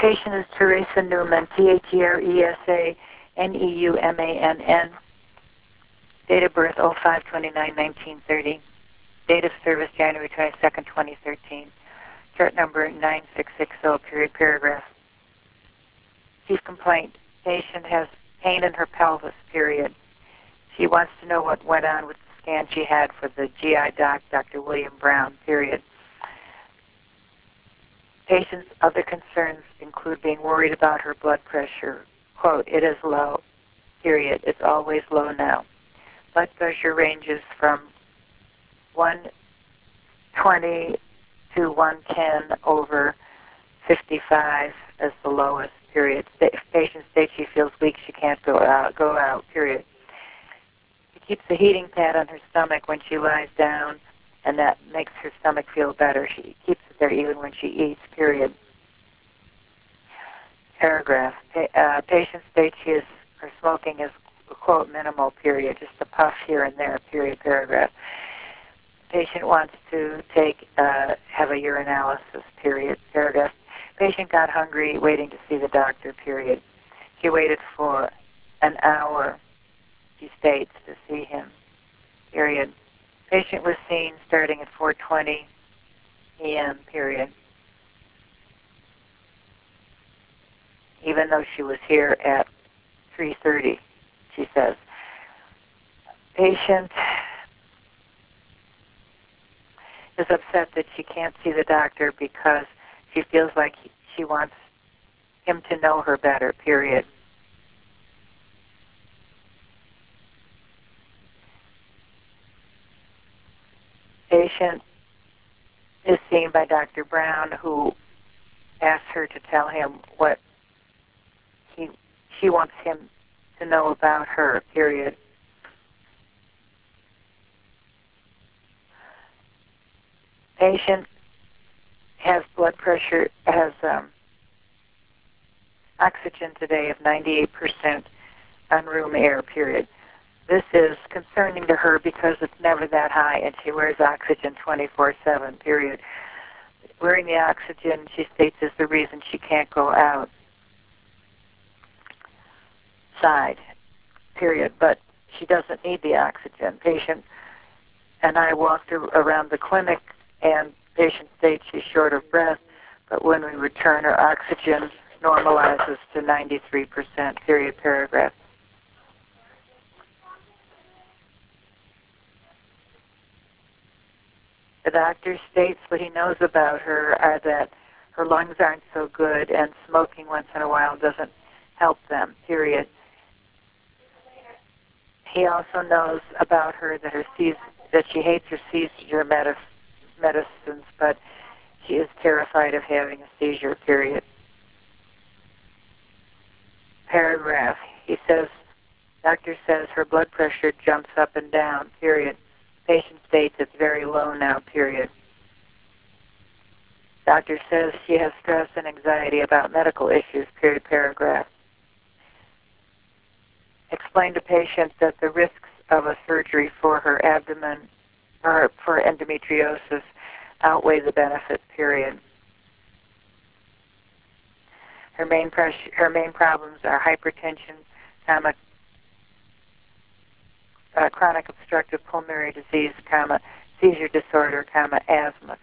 Patient is Teresa Newman, T-H-E-R-E-S-A-N-E-U-M-A-N-N. Date of birth 05/29/1930. Date of service January 22nd, 2013. Chart number 9660, period, paragraph. Chief complaint. Patient has pain in her pelvis, period. She wants to know what went on with the scan she had for the GI doc, Dr. William Brown, period. Patient's other concerns include being worried about her blood pressure. Quote, it is low, period. It's always low now. Blood pressure ranges from 120 to 110 over 55 as the lowest, period. Patient states she feels weak, she can't go out, period. She keeps a heating pad on her stomach when she lies down, and that makes her stomach feel better. She keeps it there even when she eats, period. Paragraph. Patient states her smoking is, quote, minimal, period, just a puff here and there, period, paragraph. Patient wants to have a urinalysis, period, paragraph. Patient got hungry waiting to see the doctor, period. She waited for an hour, she states, to see him, period. Patient was seen starting at 4:20 p.m., period. Even though she was here at 3:30, she says. Patient is upset that she can't see the doctor because she feels like she wants him to know her better, period. Patient is seen by Dr. Brown, who asks her to tell him what she wants him to know about her, period. Patient has blood pressure, has oxygen today of 98% on room air, period. This is concerning to her because it's never that high, and she wears oxygen 24/7, period. Wearing the oxygen, she states, is the reason she can't go outside, period. But she doesn't need the oxygen. Patient and I walked around the clinic, and patient states she's short of breath, but when we return, her oxygen normalizes to 93%, period, paragraph. The doctor states what he knows about her are that her lungs aren't so good and smoking once in a while doesn't help them, period. He also knows about her that that she hates her seizure medicines, but she is terrified of having a seizure, period. Paragraph. He says, doctor says her blood pressure jumps up and down, period. Patient states it's very low now, period. Doctor says she has stress and anxiety about medical issues, period, paragraph. Explain to patient that the risks of a surgery for her abdomen or for endometriosis outweigh the benefits, period. Her main problems are hypertension, chronic obstructive pulmonary disease, seizure disorder, asthma,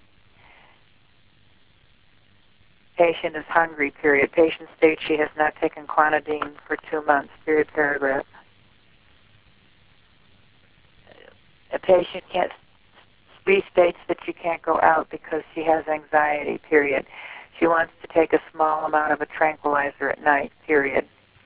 Patient is hungry, period. Patient states she has not taken clonidine for 2 months, period, paragraph. A patient restates that she can't go out because she has anxiety, period. She wants to take a small amount of a tranquilizer at night, period.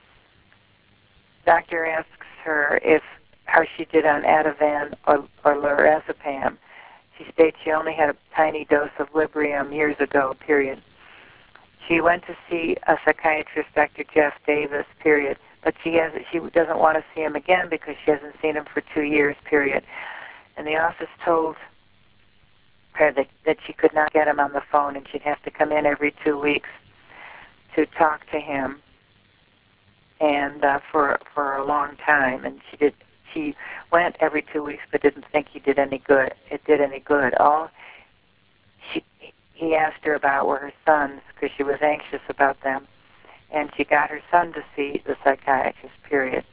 Doctor asks her how she did on Ativan or lorazepam. She states she only had a tiny dose of Librium years ago, period. She went to see a psychiatrist, Dr. Jeff Davis, period. But she doesn't want to see him again because she hasn't seen him for 2 years, period. And the office told her that she could not get him on the phone and she'd have to come in every 2 weeks to talk to him, and for a long time. And she went every 2 weeks but didn't think it did any good. he asked her about were her sons because she was anxious about them, and she got her son to see the psychiatrist, period.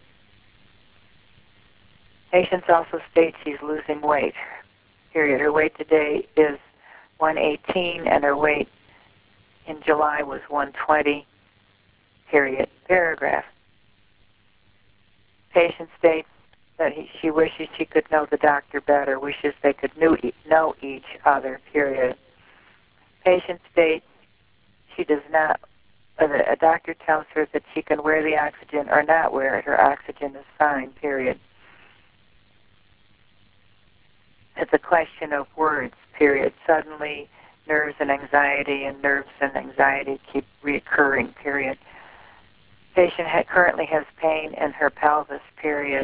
Patients also state she's losing weight, period. Her weight today is 118, and her weight in July was 120, period. Paragraph. Patient states that she wishes she could know the doctor better, wishes they could know each other, period. Patient states she does not, a doctor tells her that she can wear the oxygen or not wear it. Her oxygen is fine, period. It's a question of words, period. Suddenly, nerves and anxiety keep reoccurring, period. Patient currently has pain in her pelvis, period.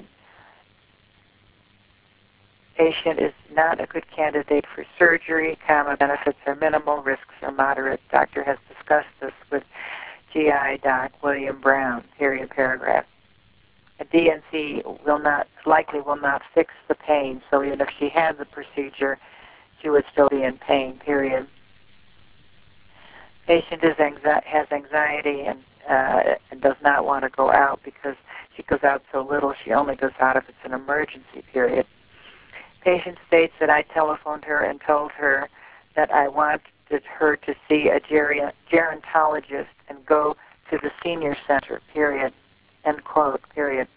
Patient is not a good candidate for surgery. Common benefits are minimal, risks are moderate. Doctor has discussed this with GI Doc William Brown, period, paragraph. A DNC likely will not fix the pain, so even if she had the procedure, she would still be in pain, period. Patient has anxiety and does not want to go out because she goes out so little. She only goes out if it's an emergency, period. Patient states that I telephoned her and told her that I wanted her to see a gerontologist and go to the senior center, period. End quote, period.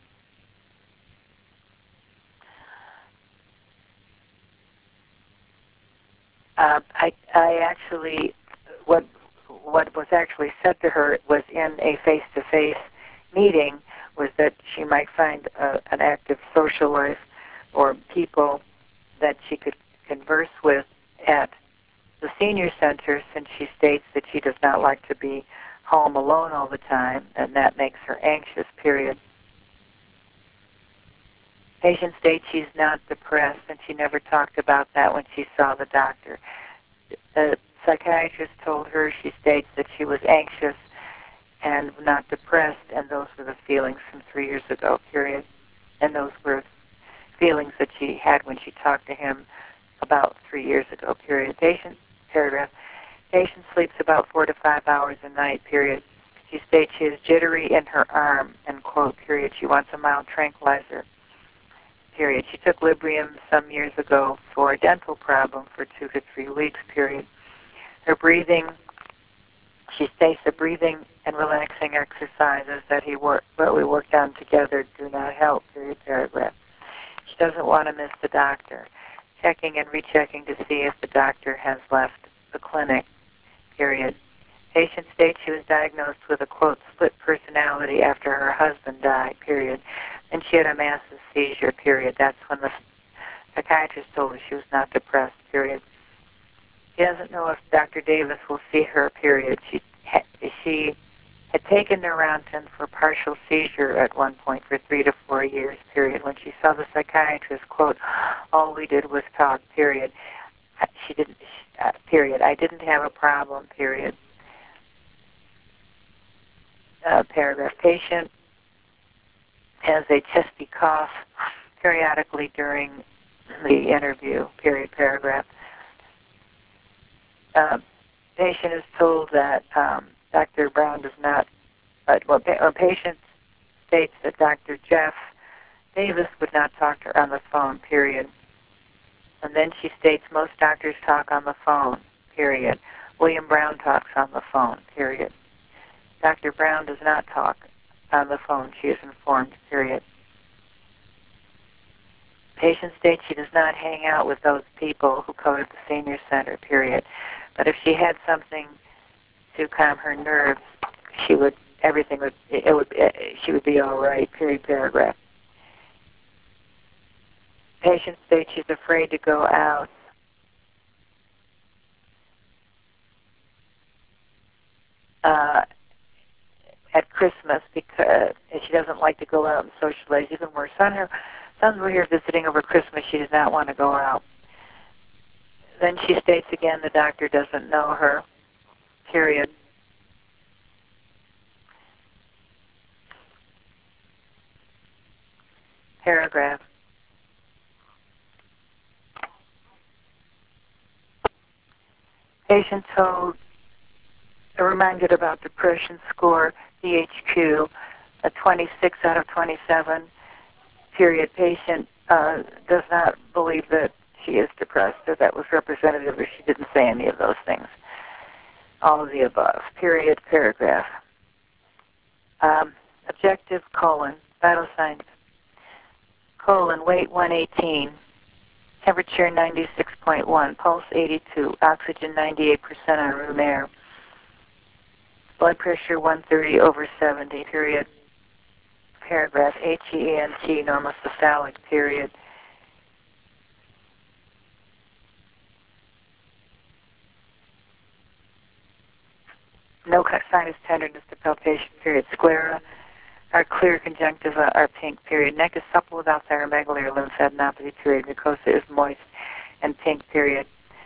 I actually, what was actually said to her was in a face-to-face meeting was that she might find an active social life or people that she could converse with at the senior center, since she states that she does not like to be home alone all the time, and that makes her anxious, period. Patient states she's not depressed, and she never talked about that when she saw the doctor. The psychiatrist told her, she states, that she was anxious and not depressed, and those were the feelings from 3 years ago, period. And those were feelings that she had when she talked to him about 3 years ago, period. Paragraph. Patient sleeps about 4 to 5 hours a night, period. She states she is jittery in her arm, end quote, period. She wants a mild tranquilizer, period. She took Librium some years ago for a dental problem for 2 to 3 weeks, period. Her breathing, she states the breathing and relaxing exercises that we worked on together do not help, period, paragraph. She doesn't want to miss the doctor. Checking and rechecking to see if the doctor has left the clinic, period. Patient states she was diagnosed with a, quote, split personality after her husband died, period. And she had a massive seizure, period. That's when the psychiatrist told her she was not depressed, period. She doesn't know if Dr. Davis will see her, period. She had taken Neurontin for partial seizure at one point for 3 to 4 years, period. When she saw the psychiatrist, quote, all we did was talk, period. She didn't, period. I didn't have a problem, period. Paragraph. Patient has a chesty cough periodically during the interview, period, paragraph. Patient is told that Dr. Brown does not, patient states that Dr. Jeff Davis would not talk to her on the phone, period. And then she states most doctors talk on the phone, period. William Brown talks on the phone, period. Dr. Brown does not talk on the phone, she is informed, period. Patient states she does not hang out with those people who go to the senior center, period. But if she had something to calm her nerves, she would be all right, period, paragraph. Patient states she's afraid to go out. At Christmas, because she doesn't like to go out and socialize. Even her sons were here visiting over Christmas. She does not want to go out. Then she states again the doctor doesn't know her, period. Paragraph. Patient told, reminded about depression score, DHQ, a 26 out of 27. Period. Patient does not believe that she is depressed, or that was representative, or she didn't say any of those things. All of the above. Period. Paragraph. Objective, vital signs, weight 118, temperature 96.1, pulse 82, oxygen 98% on room air, blood pressure 130 over 70, period. Paragraph, HEANT, normocephalic, period. No sinus tenderness to palpation, period. Sclera are clear, conjunctiva are pink, period. Neck is supple without thyromegaly or lymphadenopathy, period. Mucosa is moist and pink, period.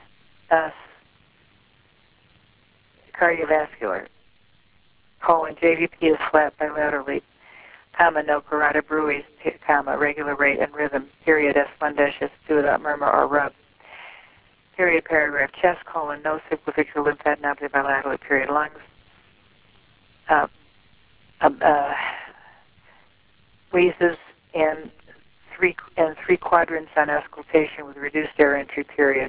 Cardiovascular, JVP is flat bilaterally, no carotid bruits, regular rate and rhythm, period. S1 S2 without murmur or rub. Period. Paragraph. Chest, no supraventricular lymphadenopathy bilaterally, period. Lungs, wheezes in three quadrants on auscultation with reduced air entry, period.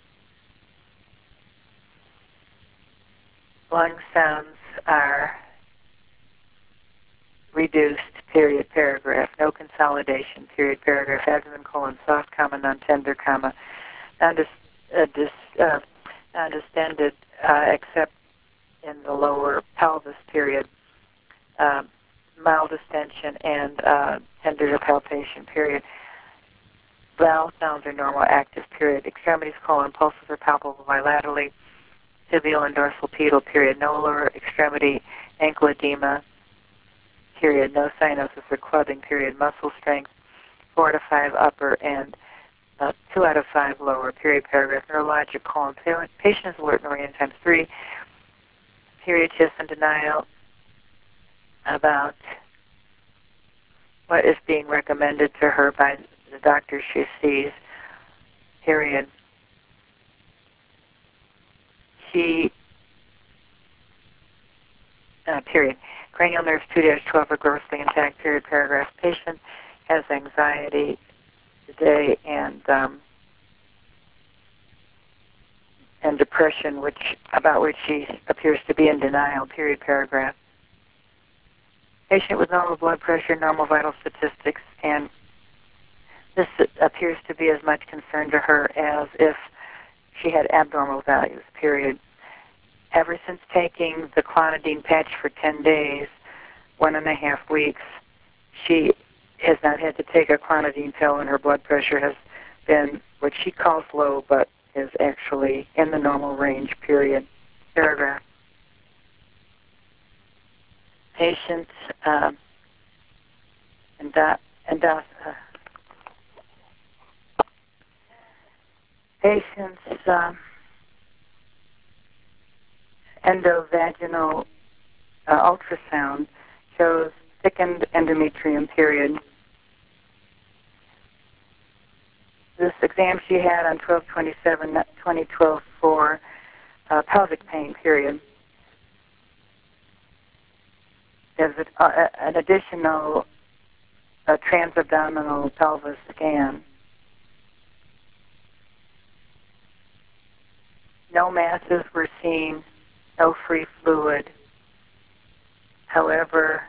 Lung sounds are reduced, period. Paragraph. No consolidation, period. Paragraph. Abdomen, soft, non-tender, non-distended, except in the lower pelvis, period. Mild distension and tender palpation, period. Bowel sounds are normal, active, period. Extremities, pulses are palpable bilaterally, tibial and dorsal pedal, period. No lower extremity, ankle edema, period. No cyanosis or clubbing, period. Muscle strength, 4 out of 5 upper and 2 out of 5 lower, period. Paragraph. Neurologic, patient is alert and oriented times 3, period. She has some denial about what is being recommended to her by the doctor she sees, period. Period. Cranial nerves 2-12 are grossly intact, period. Paragraph. Patient has anxiety today and depression, about which she appears to be in denial, period. Paragraph. Patient with normal blood pressure, normal vital statistics, and this appears to be as much concern to her as if she had abnormal values, period. Ever since taking the clonidine patch for 10 days, 1.5 weeks, she has not had to take a clonidine pill, and her blood pressure has been what she calls low, but is actually in the normal range, period. Paragraph. Patients endovaginal ultrasound shows thickened endometrium, period. This exam she had on 12/27/2012 for pelvic pain, period. There's an additional transabdominal pelvis scan. No masses were seen, no free fluid. However,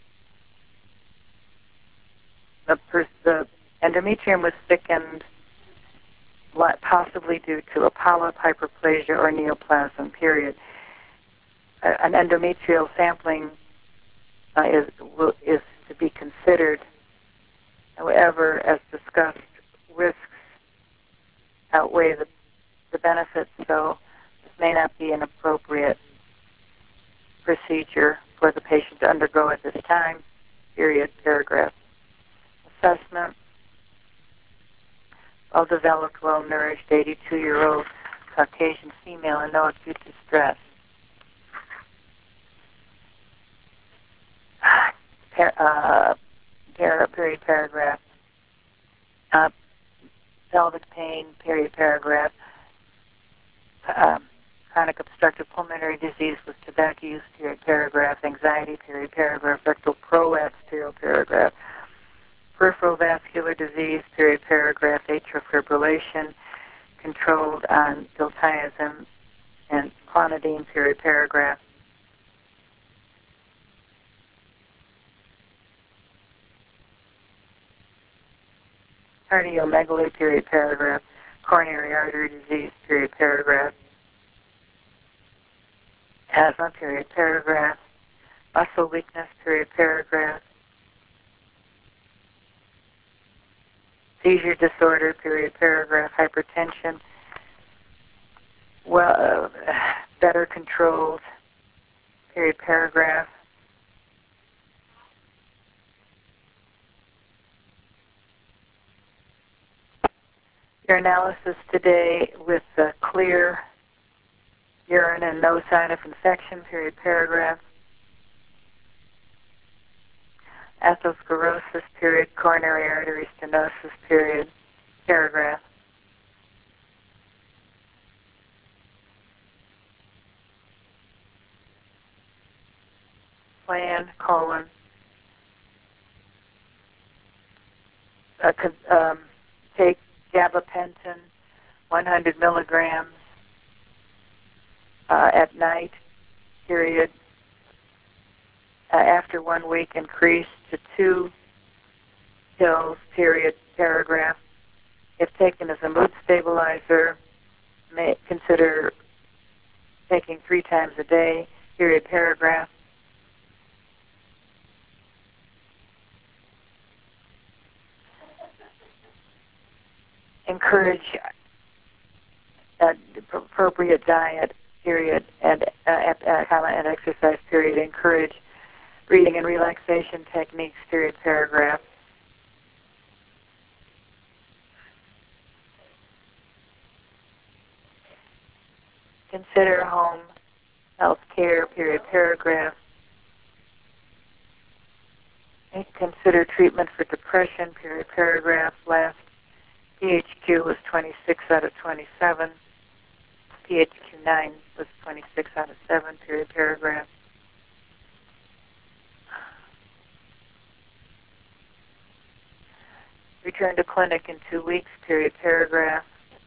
the endometrium was thickened, possibly due to a polyp, hyperplasia, or neoplasm, period. An endometrial sampling is to be considered. However, as discussed, risks outweigh the benefits, so this may not be an appropriate procedure for the patient to undergo at this time, period. Paragraph. Assessment. Well-developed, well-nourished, 82-year-old Caucasian female and no acute distress. Period. Paragraph. Pelvic pain, period. Paragraph. chronic obstructive pulmonary disease with tobacco use, period, paragraph, anxiety, period, paragraph, rectal prolapse, period, paragraph, peripheral vascular disease, period, paragraph, atrial fibrillation, controlled on diltiazem and clonidine, period, paragraph. Cardiomegaly, period, paragraph, coronary artery disease, period, paragraph, asthma, period, paragraph, muscle weakness, period, paragraph, seizure disorder, period, paragraph, hypertension, better controlled, period, paragraph. Your analysis today with clear urine and no sign of infection, period, paragraph. Atherosclerosis, period, coronary artery stenosis, period, paragraph. Plan, colon. Take gabapentin, 100 milligrams at night, period. After 1 week, increase to 2 pills, period, paragraph. If taken as a mood stabilizer, may consider taking 3 times a day, period, paragraph. Encourage appropriate diet, period, and exercise, period. Encourage breathing and relaxation techniques, period, paragraph. Consider home health care, period, paragraph. Consider treatment for depression, period, paragraph. Last PHQ was 26 out of 27. PHQ-9 was 26 out of 7, period, paragraph. Return to clinic in 2 weeks, period, paragraph.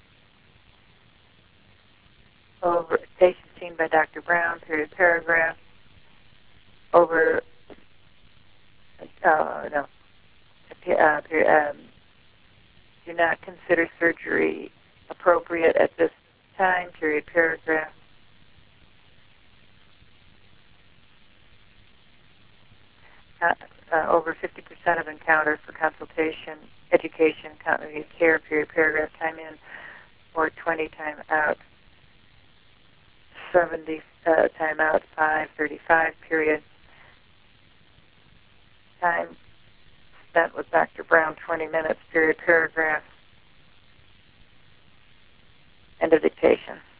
Over patient seen by Dr. Brown, period, paragraph. Over, do not consider surgery appropriate at this time, period, paragraph. Over 50% of encounters for consultation, education, continuity of care, period, paragraph, time in, or 20, time out, 70, time out, 5:35, period. Time spent with Dr. Brown, 20 minutes, period, paragraph. End of dictation.